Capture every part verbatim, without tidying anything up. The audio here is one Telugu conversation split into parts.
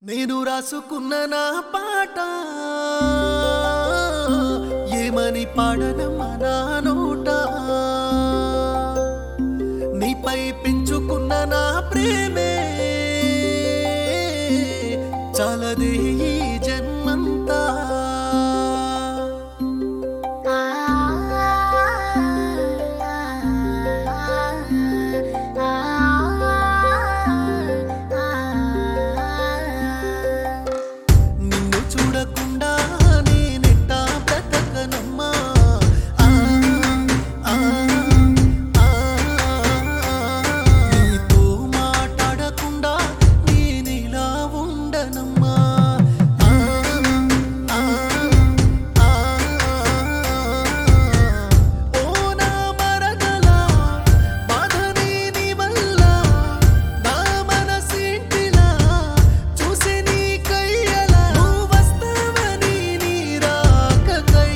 నేను రాసుకున్న నా పాట ఏమని పాడనమ్మా నా నోట నీపై పెంచుకున్న నా ప్రేమే చాలదే ఈ జన్మంతా నిన్ను చూడకుండా నేనెట్టా బ్రతకనమ్మా ఆ, ఆ, ఆ, నీతో మాట్లాడకుండా నేనిలా ఉండనమ్మా ఆ, ఆ, ఆ, ఓ నా మరదలా బాధనే నీ వల్ల నా మనసేంటిలా చూసి నీ కయ్యలా నువ్వు వస్తావని నీ రాకకై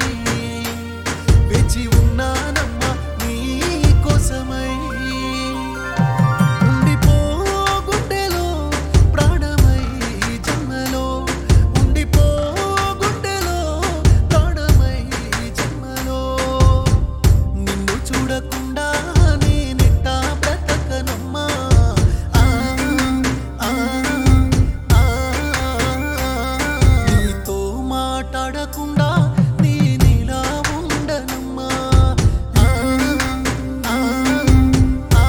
వేచి ఉన్నానమ్మా నీ కోసమై ఉండిపో గుండెలో ప్రాణమై జన్మలో ఉండిపో గుండెలో ప్రాణమై జన్మలో నిన్ను చూడకుండా నేనెట్టా బ్రతకనమ్మా ఆ, ఆ, ఆ, నీతో మాట్లాడకుండా నేనిలా ఉండనమ్మా ఆ, ఆ, ఆ.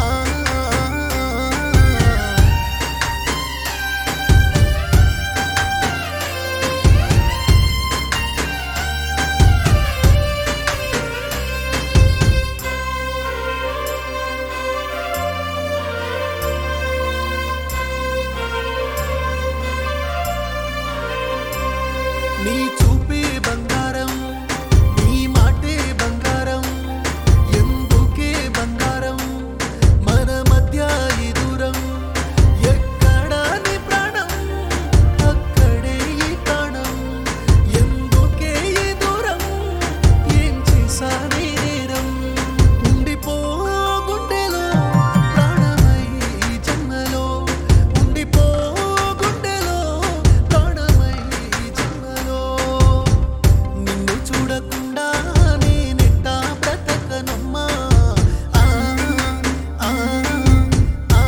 నీ చూపే బంగారం నీ మాటే బంగారం ఎందుకే బంగారం మన మధ్య ఈ దూరం ఎక్కడా నీ ప్రాణం అక్కడే ఈ ప్రాణం ఎందుకే ఈ దూరం ఏం చేశానే నేరం ఉండిపో గుండెలో ప్రాణమై జన్మలో ఉండిపో గుండెలో ప్రాణమై జన్మలో నిన్ను చూడకుండా నేనెట్టా బ్రతకనమ్మా ఆ, ఆ, ఆ,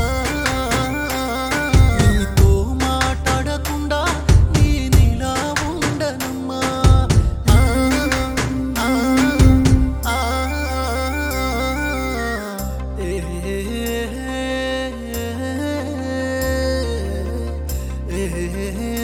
నీతో మాట్లాడకుండా నేనిలా ఉండనమ్మా ఆ, ఆ, ఆ, ఏ, ఏ, ఏ, ఏ.